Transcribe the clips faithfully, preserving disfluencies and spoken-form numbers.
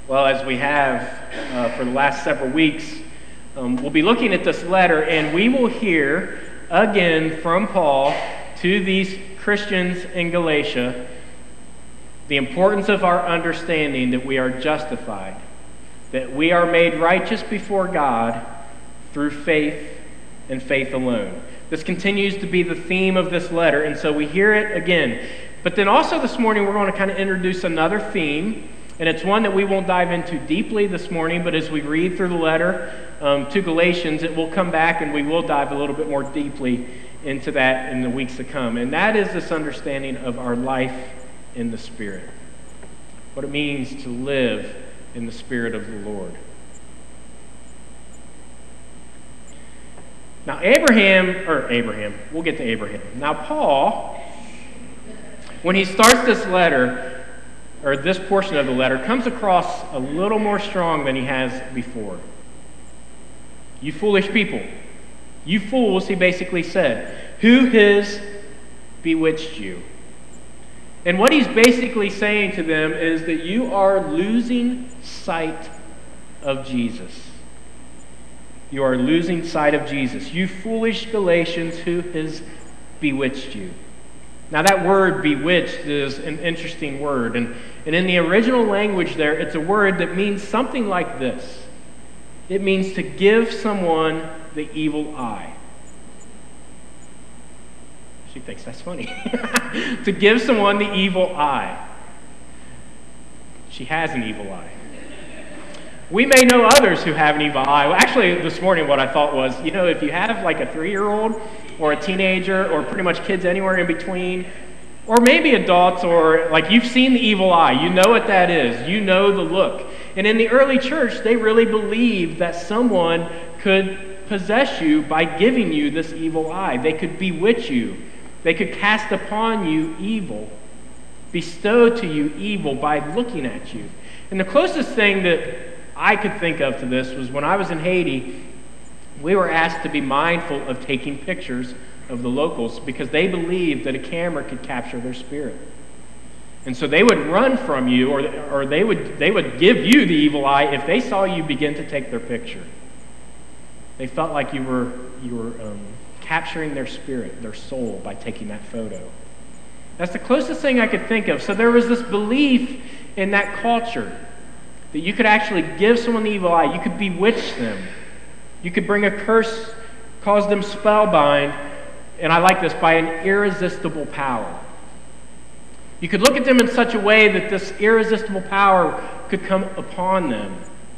Well, as we have uh, for the last several weeks, um, we'll be looking at this letter, and we will hear again from Paul to these Christians in Galatia the importance of our understanding that we are justified, that we are made righteous before God through faith and faith alone. This continues to be the theme of this letter, and so we hear it again. But then also this morning we're going to kind of introduce another theme, and it's one that we won't dive into deeply this morning, but as we read through the letter um, to Galatians, it will come back and we will dive a little bit more deeply into that in the weeks to come. And that is this understanding of our life in the Spirit. What it means to live in the Spirit of the Lord. Now Abraham, or Abraham, we'll get to Abraham. Now Paul, when he starts this letter, or this portion of the letter, comes across a little more strong than he has before. You foolish people. You fools, he basically said. Who has bewitched you? And what he's basically saying to them is that you are losing sight of Jesus. You are losing sight of Jesus. You foolish Galatians, who has bewitched you? Now that word bewitched is an interesting word, and, and in the original language there, it's a word that means something like this. It means to give someone the evil eye. She thinks that's funny. To give someone the evil eye. She has an evil eye. We may know others who have an evil eye. Well, actually, this morning what I thought was, you know, if you have like a three-year-old or a teenager or pretty much kids anywhere in between, or maybe adults, or like you've seen the evil eye. You know what that is. You know the look. And in the early church, they really believed that someone could possess you by giving you this evil eye. They could bewitch you. They could cast upon you evil, bestow to you evil by looking at you. And the closest thing that I could think of to this was when I was in Haiti, we were asked to be mindful of taking pictures of the locals because they believed that a camera could capture their spirit. And so they would run from you, or, or they would they would give you the evil eye if they saw you begin to take their picture. They felt like you were you were um, capturing their spirit, their soul, by taking that photo. That's the closest thing I could think of. So there was this belief in that culture that you could actually give someone the evil eye. You could bewitch them. You could bring a curse, cause them spellbind, and I like this, by an irresistible power. You could look at them in such a way that this irresistible power could come upon them.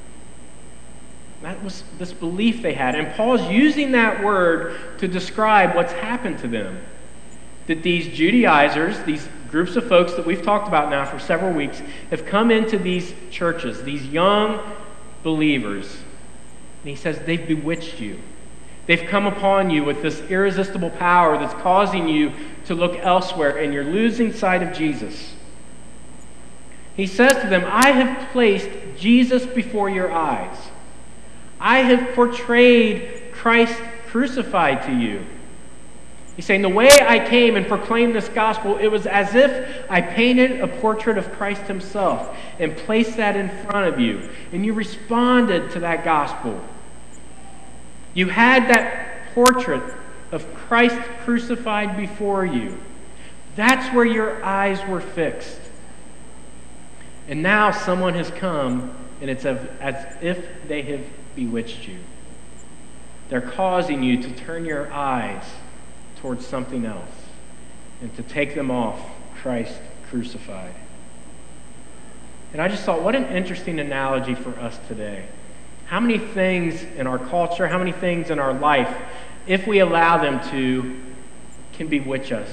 That was this belief they had. And Paul's using that word to describe what's happened to them. That these Judaizers, these groups of folks that we've talked about now for several weeks, have come into these churches, these young believers. And he says they've bewitched you. They've come upon you with this irresistible power that's causing you to look elsewhere, and you're losing sight of Jesus. He says to them, I have placed Jesus before your eyes. I have portrayed Christ crucified to you. He's saying, the way I came and proclaimed this gospel, it was as if I painted a portrait of Christ himself and placed that in front of you. And you responded to that gospel. You had that portrait of Christ crucified before you. That's where your eyes were fixed. And now someone has come, and it's as if they have bewitched you. They're causing you to turn your eyes towards something else and to take them off Christ crucified. And I just thought, what an interesting analogy for us today. How many things in our culture, how many things in our life, if we allow them to, can bewitch us,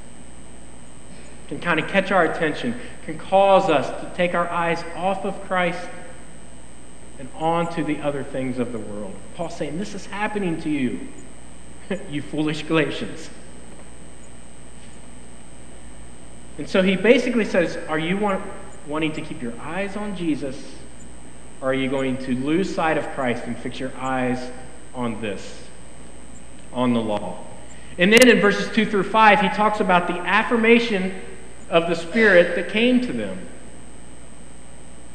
can kind of catch our attention, can cause us to take our eyes off of Christ and on to the other things of the world. Paul's saying, this is happening to you, you foolish Galatians. And so he basically says, are you want, wanting to keep your eyes on Jesus, or are you going to lose sight of Christ and fix your eyes on this, on the law? And then in verses two through five, he talks about the affirmation of the Spirit that came to them.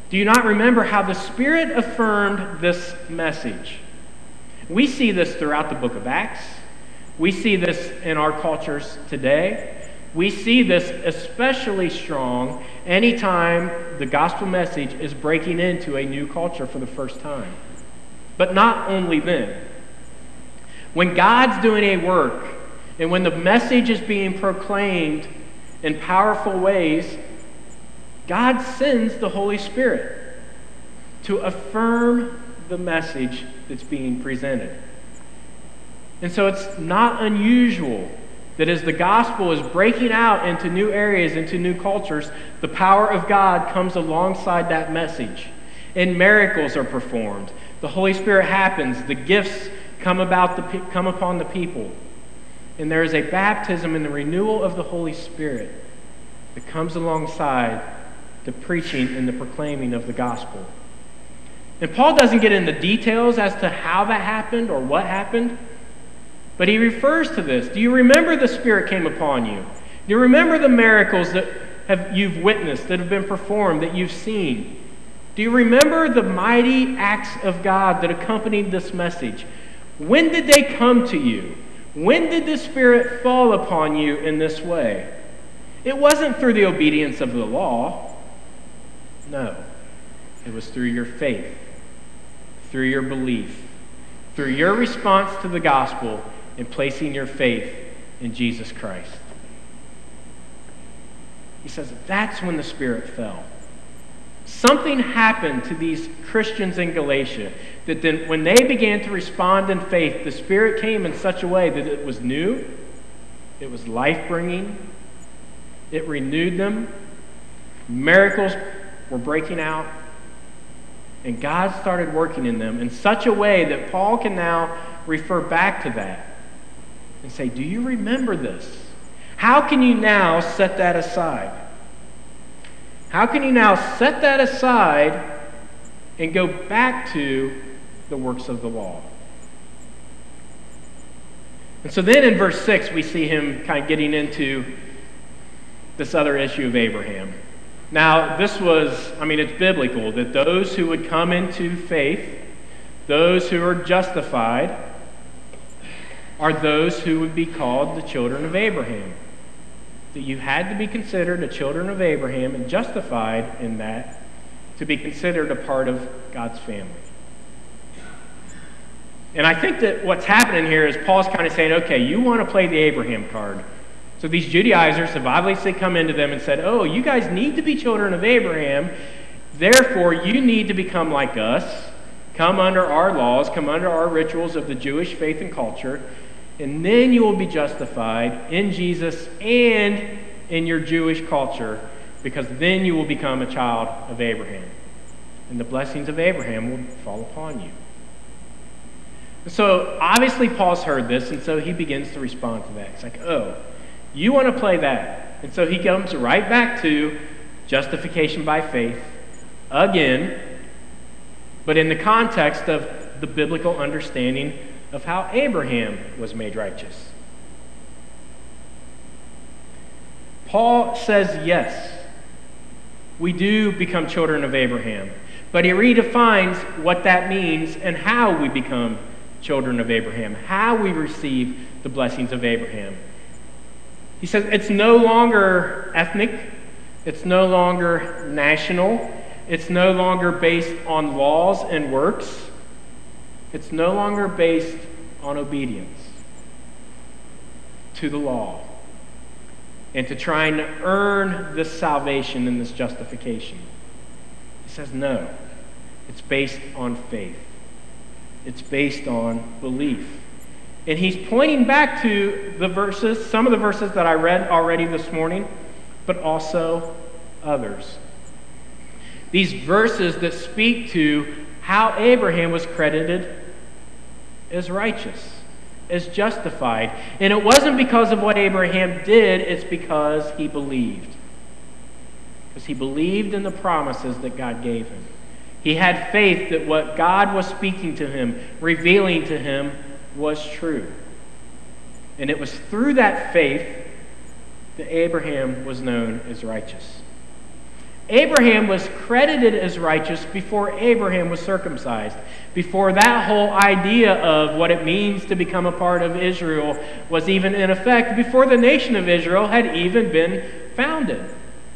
Do you not remember how the Spirit affirmed this message? We see this throughout the book of Acts. We see this in our cultures today. We see this especially strong anytime the gospel message is breaking into a new culture for the first time. But not only then. When God's doing a work, and when the message is being proclaimed in powerful ways, God sends the Holy Spirit to affirm the message that's being presented. And so it's not unusual that as the gospel is breaking out into new areas, into new cultures, the power of God comes alongside that message. And miracles are performed. The Holy Spirit happens. The gifts come about the come upon the people. And there is a baptism and the renewal of the Holy Spirit that comes alongside the preaching and the proclaiming of the gospel. And Paul doesn't get into details as to how that happened or what happened, but he refers to this. Do you remember the Spirit came upon you? Do you remember the miracles that have you've witnessed, that have been performed, that you've seen? Do you remember the mighty acts of God that accompanied this message? When did they come to you? When did the Spirit fall upon you in this way? It wasn't through the obedience of the law. No. It was through your faith, through your belief, through your response to the gospel and placing your faith in Jesus Christ. He says that's when the Spirit fell. Something happened to these Christians in Galatia that then when they began to respond in faith, the Spirit came in such a way that it was new, it was life-bringing, it renewed them, miracles were breaking out, and God started working in them in such a way that Paul can now refer back to that and say, do you remember this? How can you now set that aside? How can you now set that aside and go back to the works of the law? And so then in verse six, we see him kind of getting into this other issue of Abraham. Now, this was, I mean, it's biblical that those who would come into faith, those who are justified, are those who would be called the children of Abraham. That you had to be considered a children of Abraham and justified in that to be considered a part of God's family. And I think that what's happening here is Paul's kind of saying, okay, you want to play the Abraham card. So these Judaizers have obviously come into them and said, oh, you guys need to be children of Abraham. Therefore, you need to become like us, come under our laws, come under our rituals of the Jewish faith and culture, and then you will be justified in Jesus and in your Jewish culture, because then you will become a child of Abraham. And the blessings of Abraham will fall upon you. So obviously Paul's heard this, and so he begins to respond to that. He's like, oh, you want to play that. And so he comes right back to justification by faith again, but in the context of the biblical understanding of how Abraham was made righteous. Paul says, yes, we do become children of Abraham, but he redefines what that means and how we become children of Abraham, how we receive the blessings of Abraham. He says it's no longer ethnic, it's no longer national, it's no longer based on laws and works, it's no longer based on obedience to the law and to trying to earn this salvation and this justification. He says no, it's based on faith. It's based on belief. And he's pointing back to the verses, some of the verses that I read already this morning, but also others. These verses that speak to how Abraham was credited as righteous, as justified. And it wasn't because of what Abraham did, it's because he believed. Because he believed in the promises that God gave him. He had faith that what God was speaking to him, revealing to him, was true. And it was through that faith that Abraham was known as righteous. Abraham was credited as righteous before Abraham was circumcised, before that whole idea of what it means to become a part of Israel was even in effect, before the nation of Israel had even been founded.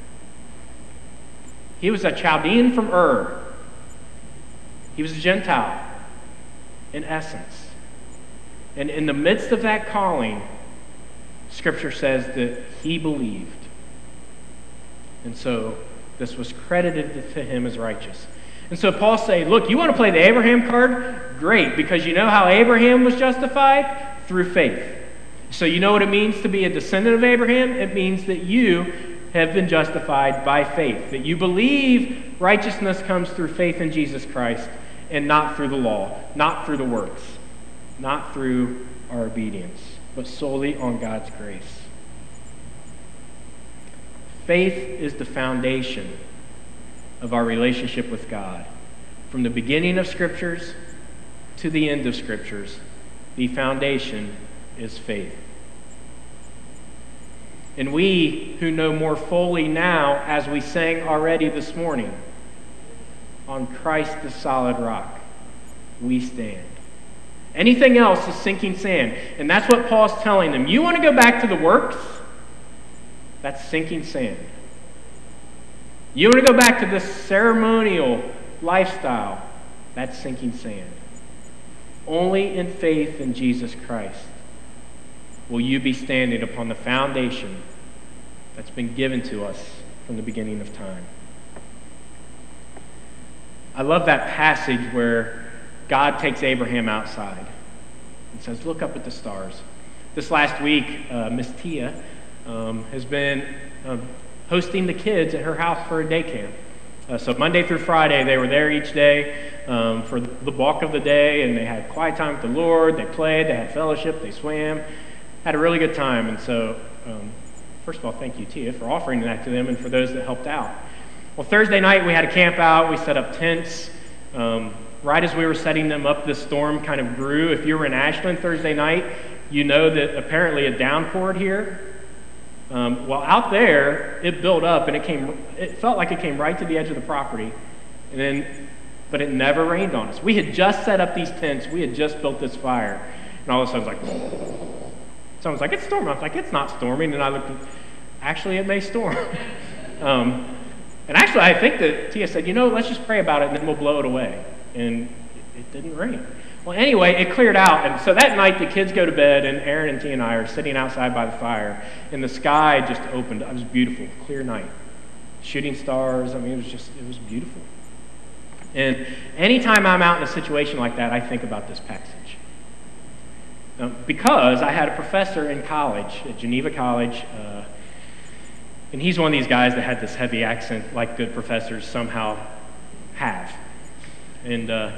He was a Chaldean from Ur. He was a Gentile, in essence. And in the midst of that calling, Scripture says that he believed. And so this was credited to him as righteous. And so Paul's saying, look, you want to play the Abraham card? Great, because you know how Abraham was justified? Through faith. So you know what it means to be a descendant of Abraham? It means that you have been justified by faith, that you believe righteousness comes through faith in Jesus Christ and not through the law, not through the works, not through our obedience, but solely on God's grace. Faith is the foundation of our relationship with God. From the beginning of Scriptures to the end of Scriptures, the foundation is faith. And we who know more fully now, as we sang already this morning, on Christ the solid rock, we stand. Anything else is sinking sand. And that's what Paul's telling them. You want to go back to the works? That's sinking sand. You want to go back to this ceremonial lifestyle? That's sinking sand. Only in faith in Jesus Christ will you be standing upon the foundation that's been given to us from the beginning of time. I love that passage where God takes Abraham outside and says, look up at the stars. This last week, uh, Miss Tia um, has been um, hosting the kids at her house for a day camp. Uh, so Monday through Friday, they were there each day um, for the bulk of the day, and they had quiet time with the Lord. They played, they had fellowship, they swam, had a really good time. And so, um, first of all, thank you, Tia, for offering that to them and for those that helped out. Well, Thursday night, we had a camp out. We set up tents. Um, right as we were setting them up, this storm kind of grew. If you were in Ashland Thursday night, you know that apparently a downpour here. Um, well, out there, it built up, and it came. It felt like it came right to the edge of the property, and then, but it never rained on us. We had just set up these tents. We had just built this fire, and all of a sudden, it was like, someone's like, it's storming. I was like, it's not storming, and I looked. Actually, it may storm. um, and actually, I think that Tia said, you know, let's just pray about it, and then we'll blow it away. And it, it didn't rain. Well, anyway, it cleared out, and so that night the kids go to bed, and Aaron and Tia and I are sitting outside by the fire, and the sky just opened. It was beautiful, clear night, shooting stars. I mean, it was just, it was beautiful. And anytime I'm out in a situation like that, I think about this passage. Um, because I had a professor in college, at Geneva College, uh, and he's one of these guys that had this heavy accent, like good professors somehow have. And uh,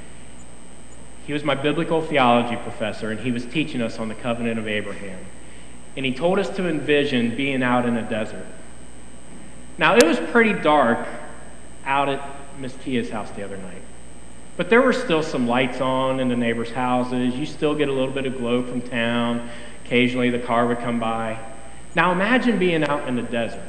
he was my biblical theology professor, and he was teaching us on the covenant of Abraham. And he told us to envision being out in a desert. Now, it was pretty dark out at Miss Tia's house the other night. But there were still some lights on in the neighbors' houses. You still get a little bit of glow from town. Occasionally, the car would come by. Now, imagine being out in the desert.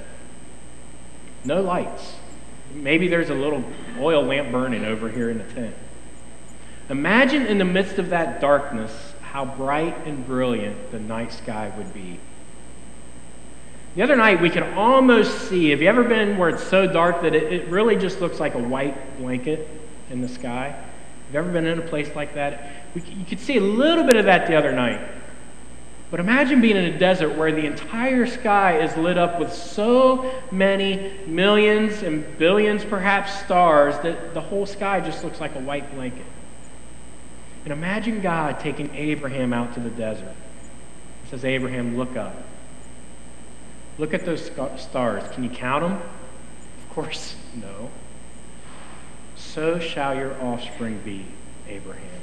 No lights. Maybe there's a little oil lamp burning over here in the tent. Imagine in the midst of that darkness how bright and brilliant the night sky would be. The other night we could almost see, have you ever been where it's so dark that it, it really just looks like a white blanket in the sky? Have you ever been in a place like that? We, you could see a little bit of that the other night. But imagine being in a desert where the entire sky is lit up with so many millions and billions perhaps stars that the whole sky just looks like a white blanket. And imagine God taking Abraham out to the desert. He says, Abraham, look up. Look at those stars. Can you count them? Of course, no. So shall your offspring be, Abraham.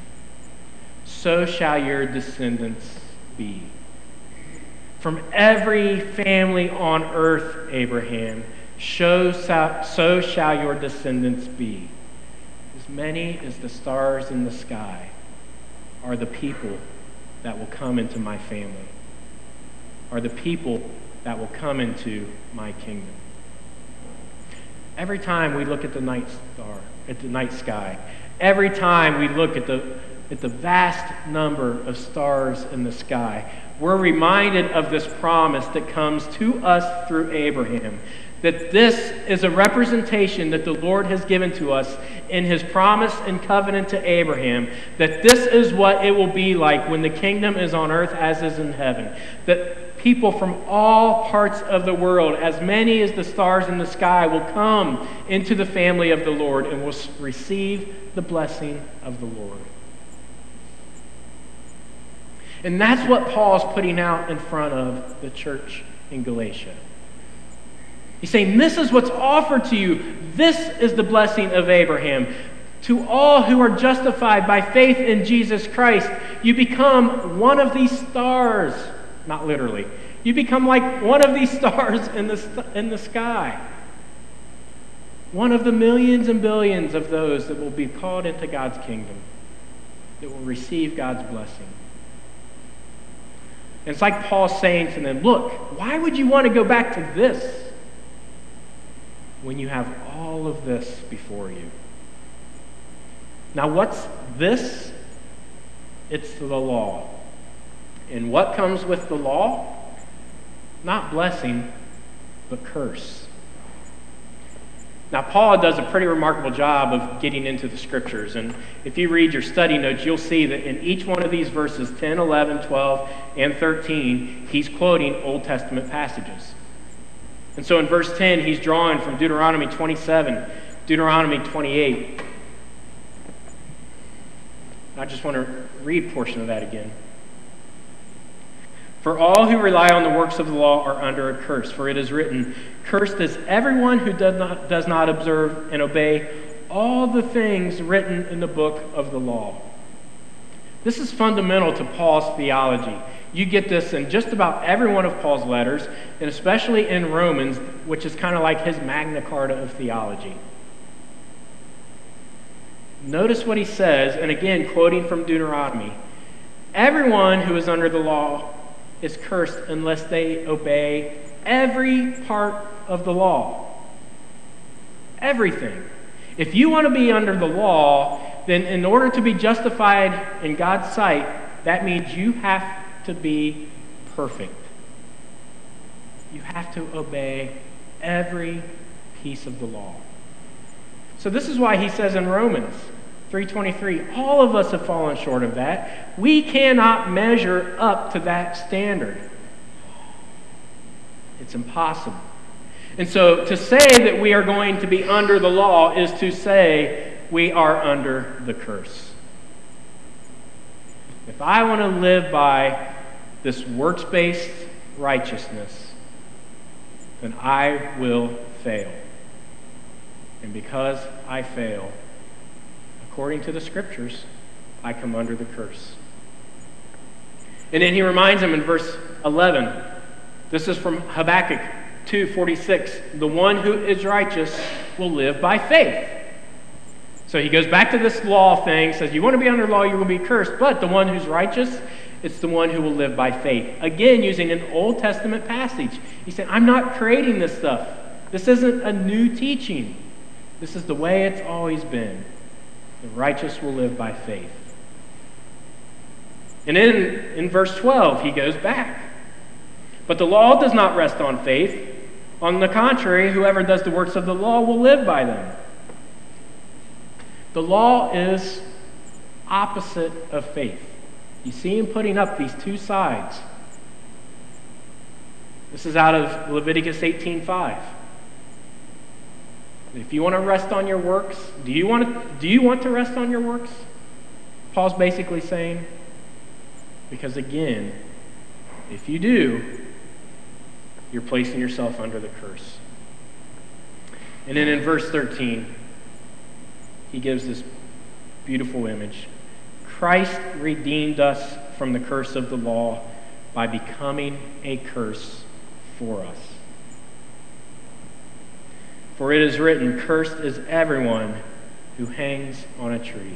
So shall your descendants be. From every family on earth, Abraham, so shall your descendants be. As many as the stars in the sky are the people that will come into my family, are the people that will come into my kingdom. Every time we look at the night star, at the night sky, every time we look at the, at the vast number of stars in the sky, we're reminded of this promise that comes to us through Abraham, that this is a representation that the Lord has given to us in his promise and covenant to Abraham, that this is what it will be like when the kingdom is on earth as is in heaven, that people from all parts of the world, as many as the stars in the sky, will come into the family of the Lord and will receive the blessing of the Lord. And that's what Paul's putting out in front of the church in Galatia. He's saying, this is what's offered to you. This is the blessing of Abraham. To all who are justified by faith in Jesus Christ, you become one of these stars. Not literally. You become like one of these stars in the, in the sky. One of the millions and billions of those that will be called into God's kingdom, that will receive God's blessing. And it's like Paul saying to them, look, why would you want to go back to this when you have all of this before you? Now, what's this? It's the law. And what comes with the law? Not blessing, but curse. Now, Paul does a pretty remarkable job of getting into the scriptures. And if you read your study notes, you'll see that in each one of these verses, ten, eleven, twelve, and thirteen, he's quoting Old Testament passages. And so in verse ten, he's drawing from Deuteronomy twenty-seven, Deuteronomy twenty-eight. I just want to read a portion of that again. For all who rely on the works of the law are under a curse, for it is written, cursed is everyone who does not, does not observe and obey all the things written in the book of the law. This is fundamental to Paul's theology. You get this in just about every one of Paul's letters, and especially in Romans, which is kind of like his Magna Carta of theology. Notice what he says, and again, quoting from Deuteronomy, everyone who is under the law is cursed unless they obey every part of the law. Everything. If you want to be under the law, then in order to be justified in God's sight, that means you have to be perfect. You have to obey every piece of the law. So this is why he says in Romans three twenty-three, all of us have fallen short of that. We cannot measure up to that standard. It's impossible. And so to say that we are going to be under the law is to say we are under the curse. If I want to live by this works-based righteousness, then I will fail. And because I fail, according to the scriptures, I come under the curse. And then he reminds them in verse eleven, this is from Habakkuk two forty-six, the one who is righteous will live by faith. So he goes back to this law thing, says you want to be under law, you will be cursed, but the one who's righteous, it's the one who will live by faith. Again, using an Old Testament passage. He said, I'm not creating this stuff. This isn't a new teaching. This is the way it's always been. The righteous will live by faith. And then in verse twelve, he goes back. But the law does not rest on faith. On the contrary, whoever does the works of the law will live by them. The law is opposite of faith. You see him putting up these two sides. This is out of Leviticus eighteen five. If you want to rest on your works, do you want to, do you want to rest on your works? Paul's basically saying, because again, if you do, you're placing yourself under the curse. And then in verse thirteen, he gives this beautiful image. Christ redeemed us from the curse of the law by becoming a curse for us. For it is written, cursed is everyone who hangs on a tree.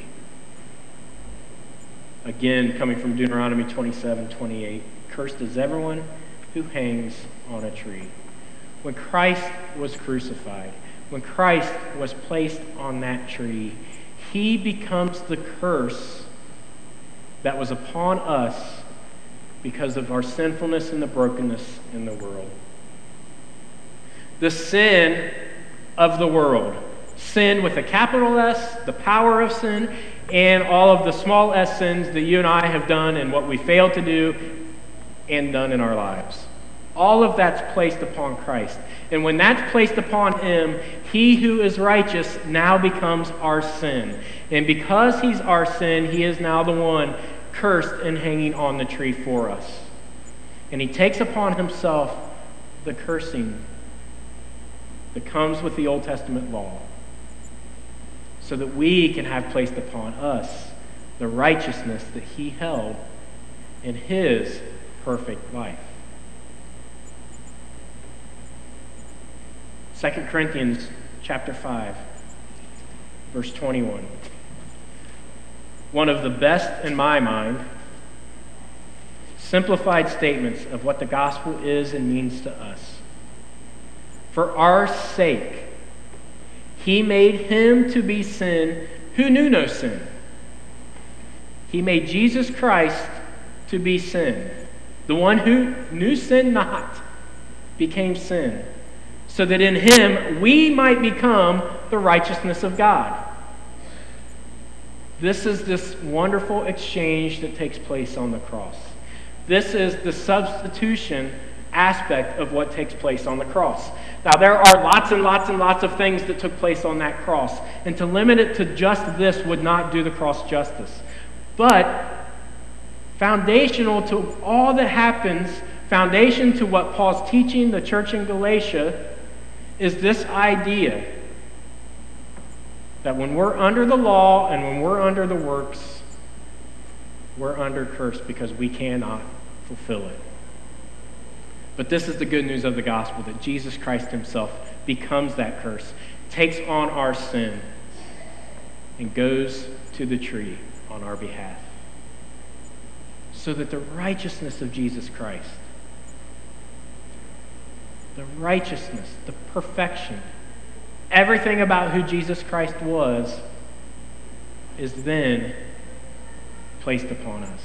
Again, coming from Deuteronomy twenty-seven twenty-eight, cursed is everyone who hangs on a tree. When Christ was crucified, when Christ was placed on that tree, he becomes the curse that was upon us because of our sinfulness and the brokenness in the world. The sin of the world. Sin with a capital S, the power of sin, and all of the small s sins that you and I have done and what we failed to do and done in our lives. All of that's placed upon Christ. And when that's placed upon him, he who is righteous now becomes our sin. And because he's our sin, he is now the one cursed and hanging on the tree for us. And he takes upon himself the cursing that comes with the Old Testament law, so that we can have placed upon us the righteousness that he held in his perfect life. Second Corinthians chapter five, verse twenty-one. One of the best, in my mind, simplified statements of what the gospel is and means to us. For our sake, he made him to be sin who knew no sin. He made Jesus Christ to be sin. The one who knew sin not became sin, so that in him we might become the righteousness of God. This is this wonderful exchange that takes place on the cross. This is the substitution aspect of what takes place on the cross. Now, there are lots and lots and lots of things that took place on that cross, and to limit it to just this would not do the cross justice. But foundational to all that happens, foundation to what Paul's teaching the church in Galatia, is this idea that when we're under the law and when we're under the works, we're under curse because we cannot fulfill it. But this is the good news of the gospel, that Jesus Christ himself becomes that curse, takes on our sin, and goes to the tree on our behalf. So that the righteousness of Jesus Christ, the righteousness, the perfection, everything about who Jesus Christ was, is then placed upon us.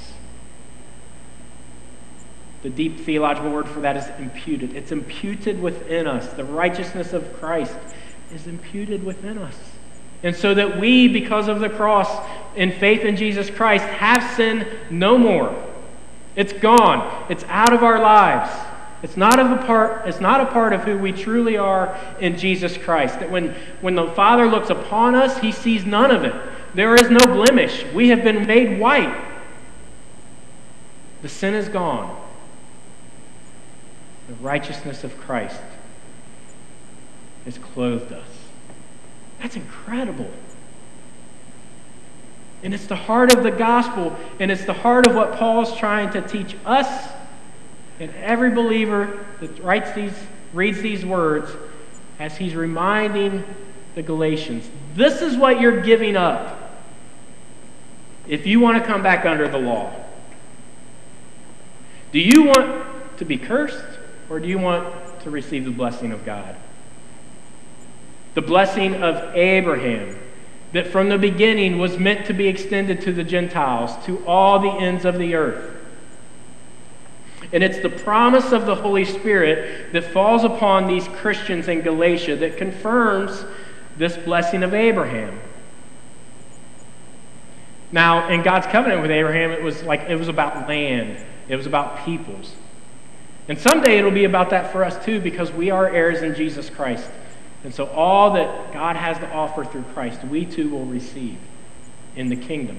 The deep theological word for that is imputed. It's imputed within us. The righteousness of Christ is imputed within us. And so that we, because of the cross, in faith in Jesus Christ, have sin no more. It's gone. It's out of our lives. It's not of a part, it's not a part of who we truly are in Jesus Christ. That when, when the Father looks upon us, he sees none of it. There is no blemish. We have been made white. The sin is gone. The righteousness of Christ has clothed us. That's incredible. And it's the heart of the gospel, and it's the heart of what Paul's trying to teach us and every believer that writes these, reads these words, as he's reminding the Galatians. This is what you're giving up if you want to come back under the law. Do you want to be cursed, or do you want to receive the blessing of God? The blessing of Abraham, that from the beginning was meant to be extended to the Gentiles, to all the ends of the earth. And it's the promise of the Holy Spirit that falls upon these Christians in Galatia that confirms this blessing of Abraham. Now, in God's covenant with Abraham, it was like it was about land. It was about peoples. And someday it'll be about that for us too, because we are heirs in Jesus Christ. And so all that God has to offer through Christ, we too will receive in the kingdom.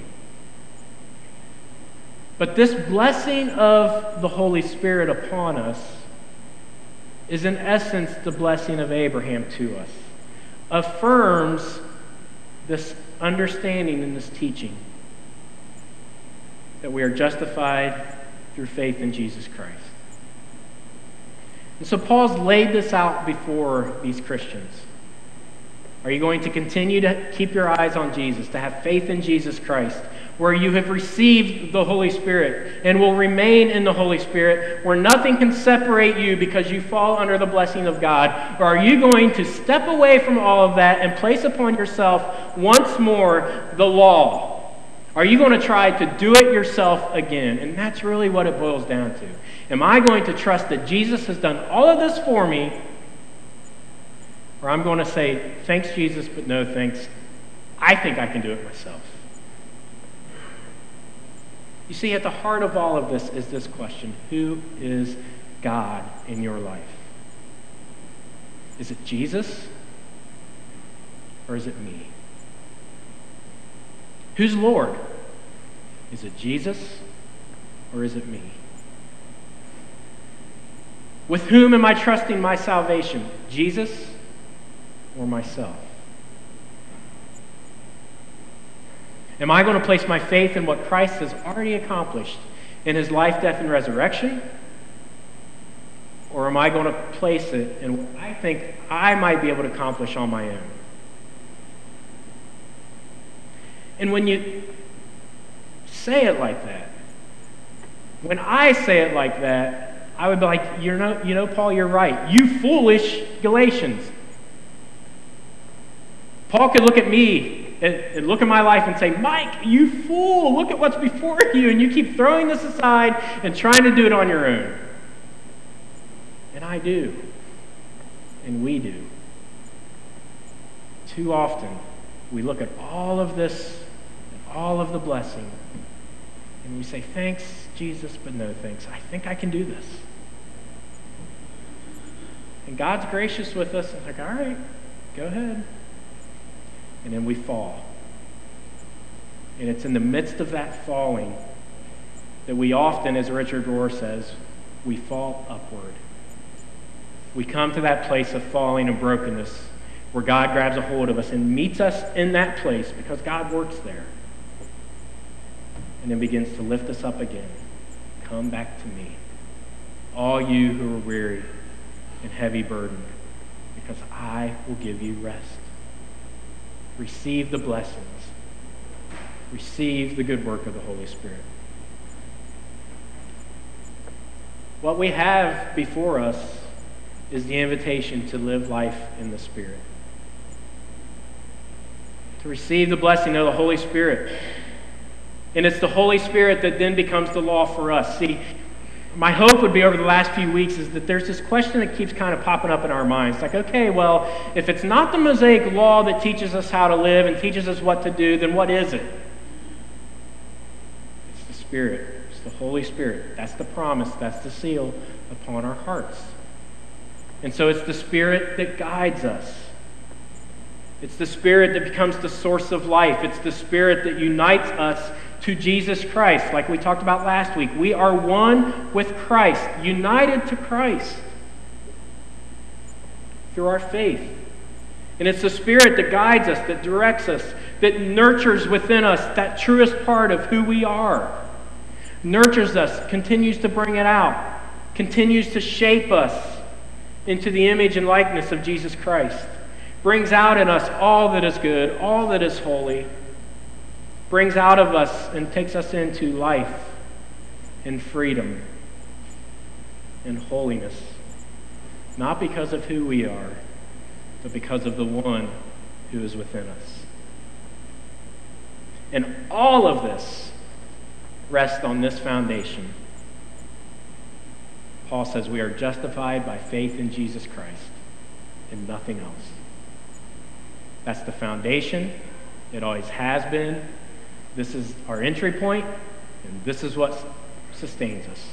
But this blessing of the Holy Spirit upon us is in essence the blessing of Abraham to us. Affirms this understanding and this teaching that we are justified through faith in Jesus Christ. And so Paul's laid this out before these Christians. Are you going to continue to keep your eyes on Jesus, to have faith in Jesus Christ? where you have received the Holy Spirit and will remain in the Holy Spirit, where nothing can separate you because you fall under the blessing of God? Or are you going to step away from all of that and place upon yourself once more the law? Are you going to try to do it yourself again? And that's really what it boils down to. Am I going to trust that Jesus has done all of this for me? Or I'm going to say, thanks, Jesus, but no thanks. I think I can do it myself. You see, at the heart of all of this is this question: who is God in your life? Is it Jesus? Or is it me? Who's Lord? Is it Jesus? Or is it me? With whom am I trusting my salvation? Jesus or myself? Am I going to place my faith in what Christ has already accomplished in his life, death, and resurrection? Or am I going to place it in what I think I might be able to accomplish on my own? And when you say it like that, when I say it like that, I would be like, you know, you know, Paul, you're right. You foolish Galatians. Paul could look at me and, and look at my life and say, Mike, you fool, look at what's before you, and you keep throwing this aside and trying to do it on your own. And I do. And we do. Too often, we look at all of this and all of the blessing, and we say, thanks, Jesus, but no thanks. I think I can do this. And God's gracious with us. It's like, all right, go ahead. And then we fall. And it's in the midst of that falling that we often, as Richard Rohr says, we fall upward. We come to that place of falling and brokenness where God grabs a hold of us and meets us in that place because God works there. And then begins to lift us up again. Come back to me, all you who are weary and heavy burdened, because I will give you rest. Receive the blessings. Receive the good work of the Holy Spirit. What we have before us is the invitation to live life in the Spirit. To receive the blessing of the Holy Spirit. And it's the Holy Spirit that then becomes the law for us. See, my hope would be over the last few weeks is that there's this question that keeps kind of popping up in our minds. Like, okay, well, if it's not the Mosaic law that teaches us how to live and teaches us what to do, then what is it? It's the Spirit. It's the Holy Spirit. That's the promise. That's the seal upon our hearts. And so it's the Spirit that guides us. It's the Spirit that becomes the source of life. It's the Spirit that unites us to Jesus Christ, like we talked about last week. We are one with Christ, united to Christ through our faith. And it's the Spirit that guides us, that directs us, that nurtures within us that truest part of who we are. Nurtures us, continues to bring it out, continues to shape us into the image and likeness of Jesus Christ. Brings out in us all that is good, all that is holy. Brings out of us and takes us into life and freedom and holiness. Not because of who we are, but because of the one who is within us. And all of this rests on this foundation. Paul says we are justified by faith in Jesus Christ and nothing else. That's the foundation. It always has been. This is our entry point, and this is what sustains us.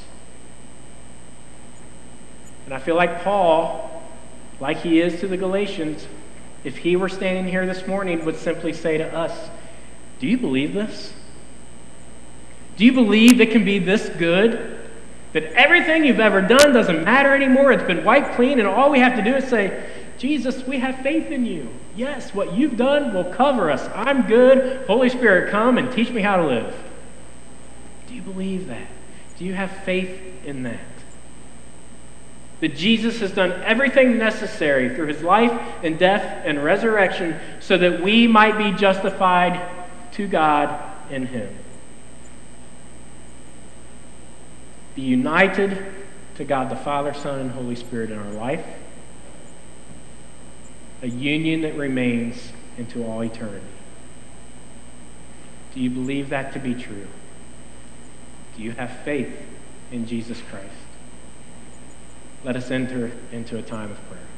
And I feel like Paul, like he is to the Galatians, if he were standing here this morning, would simply say to us, do you believe this? Do you believe it can be this good? That everything you've ever done doesn't matter anymore? It's been wiped clean, and all we have to do is say, Jesus, we have faith in you. Yes, what you've done will cover us. I'm good. Holy Spirit, come and teach me how to live. Do you believe that? Do you have faith in that? That Jesus has done everything necessary through his life and death and resurrection so that we might be justified to God in him. be united to God the Father, Son, and Holy Spirit in our life, a union that remains into all eternity. Do you believe that to be true? Do you have faith in Jesus Christ? Let us enter into a time of prayer.